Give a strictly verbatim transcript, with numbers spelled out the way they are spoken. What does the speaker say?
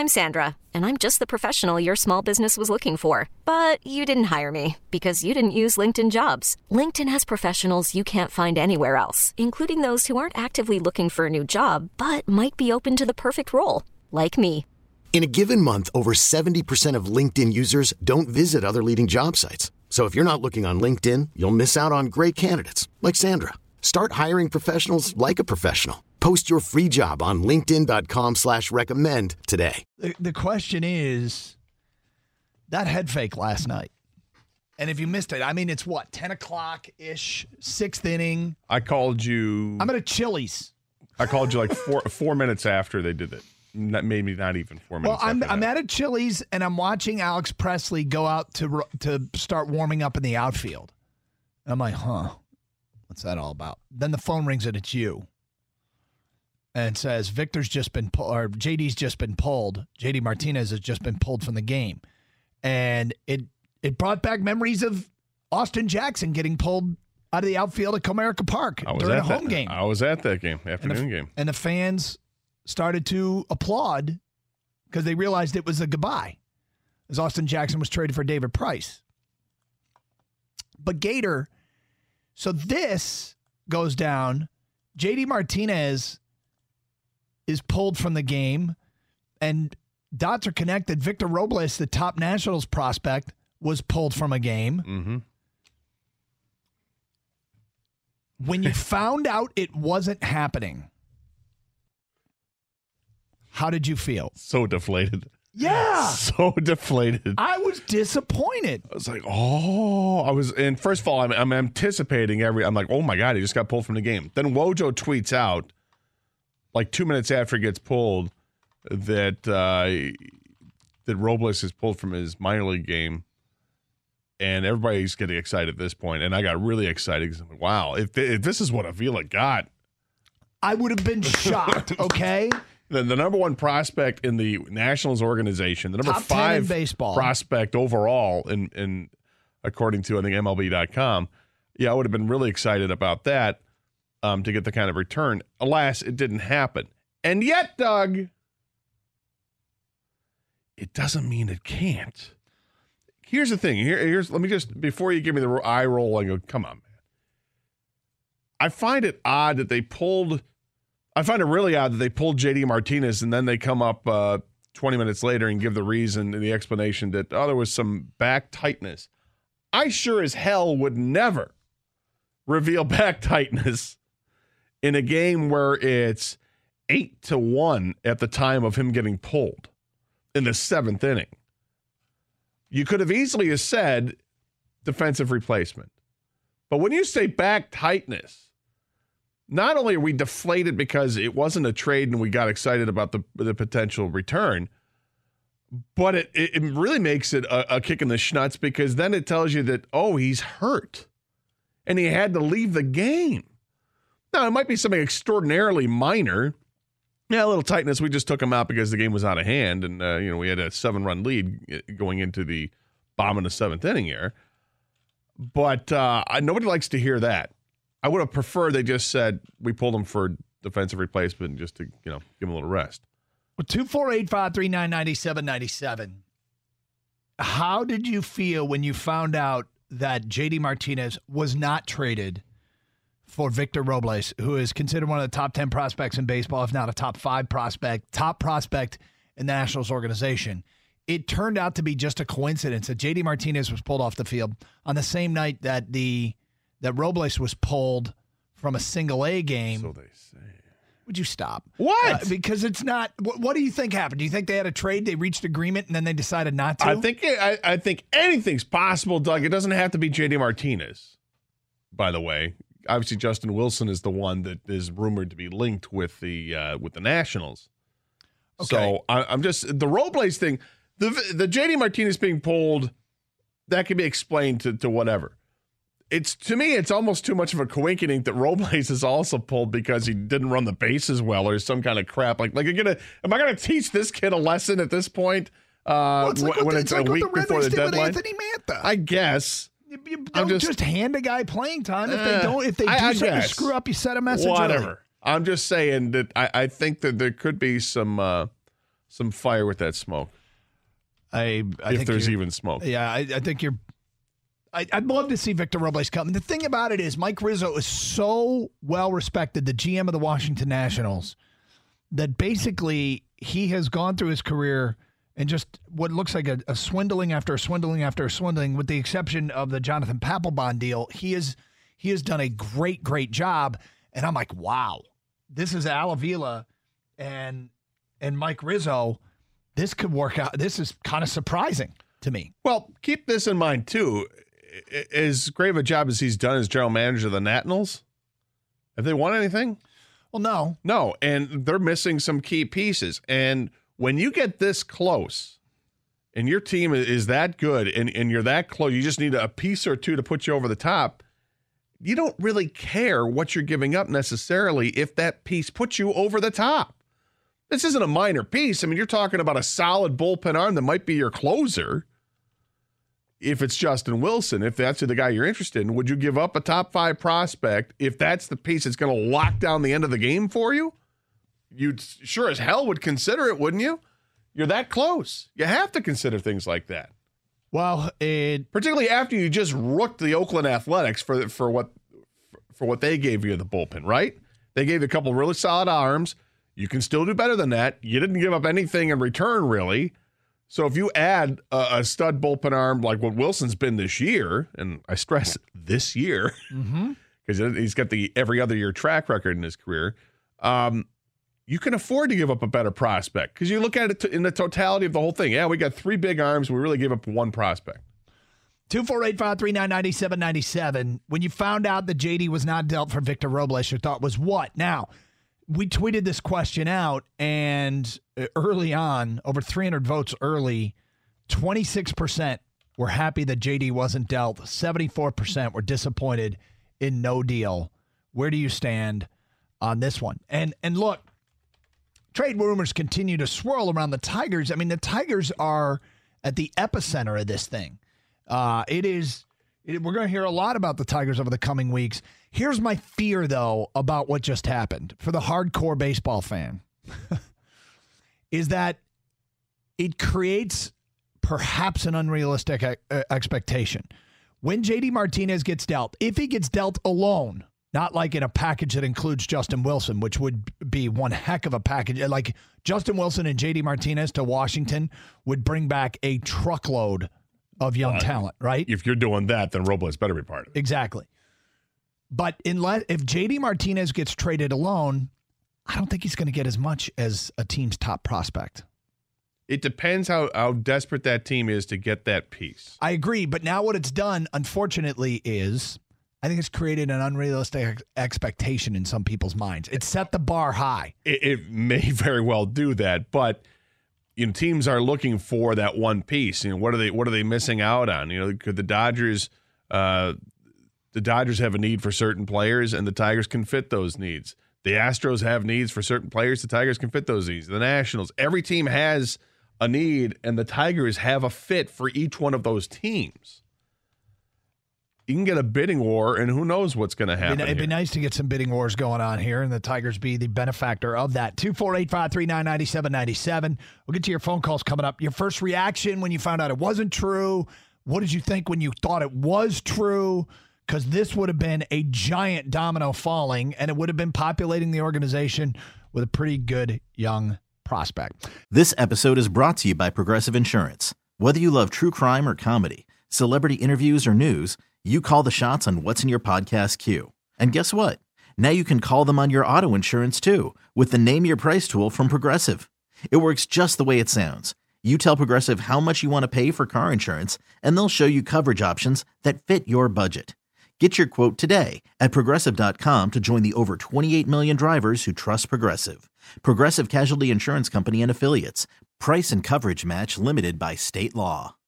I'm Sandra, and I'm just the professional your small business was looking for. But you didn't hire me because you didn't use LinkedIn Jobs. LinkedIn has professionals you can't find anywhere else, including those who aren't actively looking for a new job, but might be open to the perfect role, like me. In a given month, over seventy percent of LinkedIn users don't visit other leading job sites. So if you're not looking on LinkedIn, you'll miss out on great candidates like Sandra. Start hiring professionals like a professional. Post your free job on linkedin.com slash recommend today. The, the question is, that head fake last night, and if you missed it, I mean, it's what, ten o'clock-ish, sixth inning? I called you. I'm at a Chili's. I called you like four four minutes after they did it. That made me not even four minutes Well, I'm after I'm that. at a Chili's, and I'm watching Alex Presley go out to to start warming up in the outfield. And I'm like, huh, what's that all about? Then the phone rings, and it's you. And it says, Victor's just been pulled, or J D's just been pulled. J D Martinez has just been pulled from the game. And it it brought back memories of Austin Jackson getting pulled out of the outfield at Comerica Park I was during a at that, home game. I was at that game, afternoon and the, game. And the fans started to applaud because they realized it was a goodbye, as Austin Jackson was traded for David Price. But Gator, so this goes down. J D Martinez is pulled from the game, and dots are connected. Victor Robles, the top Nationals prospect, was pulled from a game. Mm-hmm. When you found out it wasn't happening, how did you feel? So deflated. Yeah. So deflated. I was disappointed. I was like, oh, I was, and first of all, I'm, I'm anticipating every, I'm like, oh my God, he just got pulled from the game. Then Wojo tweets out, like two minutes after he gets pulled, that uh, that Robles is pulled from his minor league game, and everybody's getting excited at this point. And I got really excited because I'm like, wow, if, th- if this is what Avila got, I would have been shocked. Okay, then the number one prospect in the Nationals organization, the number Top ten in five baseball. prospect overall, in in according to I think M L B dot com, yeah, I would have been really excited about that. Um, to get the kind of return. Alas, it didn't happen. And yet, Doug, it doesn't mean it can't. Here's the thing. Here, here's let me just, before you give me the eye roll, I go, come on, man. I find it odd that they pulled, I find it really odd that they pulled J D Martinez and then they come up uh, twenty minutes later and give the reason and the explanation that, oh, there was some back tightness. I sure as hell would never reveal back tightness in a game where it's eight to one at the time of him getting pulled in the seventh inning. You could have easily have said defensive replacement. But when you say back tightness, not only are we deflated because it wasn't a trade and we got excited about the, the potential return, but it, it really makes it a, a kick in the schnuts because then it tells you that, oh, he's hurt and he had to leave the game. Now, it might be something extraordinarily minor. Yeah, a little tightness. We just took him out because the game was out of hand, and uh, you know we had a seven-run lead going into the bottom of the seventh inning here. But uh, nobody likes to hear that. I would have preferred they just said we pulled him for defensive replacement just to you know give him a little rest. Well, two four eight five three nine nine seven nine seven. How did you feel when you found out that J D Martinez was not traded for Victor Robles, who is considered one of the top ten prospects in baseball, if not a top five prospect, top prospect in the Nationals organization? It turned out to be just a coincidence that J D Martinez was pulled off the field on the same night that the that Robles was pulled from a single A game. So they say. Would you stop? What? Uh, because it's not. What, what do you think happened? Do you think they had a trade? They reached agreement and then they decided not to? I think I, I think anything's possible, Doug. It doesn't have to be J D Martinez, by the way. Obviously, Justin Wilson is the one that is rumored to be linked with the uh, with the Nationals. Okay. So I, I'm just the Robles thing, the the J D Martinez being pulled, that can be explained to, to whatever. It's to me, it's almost too much of a coincidence that Robles is also pulled because he didn't run the bases well or some kind of crap. Like, like, you're gonna, am I gonna teach this kid a lesson at this point? Uh, well, it's like when the, it's, it's like a week the before the deadline. Anthony Mantha. I guess. You, you don't just, just hand a guy playing time. If uh, they don't, if they do I, I something guess. to screw up, you set a message. Whatever. Early. I'm just saying that I, I think that there could be some uh, some fire with that smoke. I, I if think there's you're- even smoke. Yeah, I, I think you're. I, I'd love to see Victor Robles come. And the thing about it is, Mike Rizzo is so well respected, the G M of the Washington Nationals, that basically he has gone through his career and just what looks like a, a swindling after a swindling after a swindling, with the exception of the Jonathan Papelbon deal. He is he has done a great, great job. And I'm like, wow, this is Al Avila and and Mike Rizzo. This could work out. This is kind of surprising to me. Well, keep this in mind, too. As great of a job as he's done as general manager of the Nationals, have they won anything? Well, no. No, and they're missing some key pieces. And when you get this close and your team is that good and, and you're that close, you just need a piece or two to put you over the top, you don't really care what you're giving up necessarily if that piece puts you over the top. This isn't a minor piece. I mean, you're talking about a solid bullpen arm that might be your closer. If it's Justin Wilson, if that's the guy you're interested in, would you give up a top five prospect if that's the piece that's going to lock down the end of the game for you? You sure as hell would consider it, wouldn't you? You're that close. You have to consider things like that. Well, it, particularly after you just rooked the Oakland Athletics for for what for what they gave you the bullpen, right? They gave you a couple of really solid arms. You can still do better than that. You didn't give up anything in return, really. So if you add a, a stud bullpen arm like what Wilson's been this year, and I stress this year, because mm-hmm. he's got the every other year track record in his career, um, you can afford to give up a better prospect because you look at it to, in the totality of the whole thing. Yeah, we got three big arms. We really gave up one prospect. two four eight, five three nine, nine seven nine seven. When you found out that J D was not dealt for Victor Robles, your thought was what? Now, we tweeted this question out, and early on, over three hundred votes early, twenty-six percent were happy that J D wasn't dealt. seventy-four percent were disappointed in no deal. Where do you stand on this one? And and look, trade rumors continue to swirl around the Tigers. I mean, the Tigers are at the epicenter of this thing. Uh, it is. It, we're going to hear a lot about the Tigers over the coming weeks. Here's my fear, though, about what just happened for the hardcore baseball fan, is that it creates perhaps an unrealistic e- expectation. When J D Martinez gets dealt, if he gets dealt alone, not like in a package that includes Justin Wilson, which would be one heck of a package. Like Justin Wilson and J D Martinez to Washington would bring back a truckload of young uh, talent, right? If you're doing that, then Robles better be part of it. Exactly. But unless if J D Martinez gets traded alone, I don't think he's going to get as much as a team's top prospect. It depends how, how desperate that team is to get that piece. I agree. But now what it's done, unfortunately, is I think it's created an unrealistic ex- expectation in some people's minds. It set the bar high. It, it may very well do that, but you know, teams are looking for that one piece. You know, what are they what are they missing out on? You know, could the Dodgers uh, the Dodgers have a need for certain players, and the Tigers can fit those needs. The Astros have needs for certain players, the Tigers can fit those needs. The Nationals, every team has a need, and the Tigers have a fit for each one of those teams. You can get a bidding war, and who knows what's going to happen. It'd be, it'd be nice to get some bidding wars going on here, and the Tigers be the benefactor of that. two four eight, five three nine, nine seven nine seven. We'll get to your phone calls coming up. Your first reaction when you found out it wasn't true. What did you think when you thought it was true? Because this would have been a giant domino falling, and it would have been populating the organization with a pretty good young prospect. This episode is brought to you by Progressive Insurance. Whether you love true crime or comedy, celebrity interviews or news, you call the shots on what's in your podcast queue. And guess what? Now you can call them on your auto insurance too with the Name Your Price tool from Progressive. It works just the way it sounds. You tell Progressive how much you want to pay for car insurance, and they'll show you coverage options that fit your budget. Get your quote today at Progressive dot com to join the over twenty-eight million drivers who trust Progressive. Progressive Casualty Insurance Company and Affiliates. Price and coverage match limited by state law.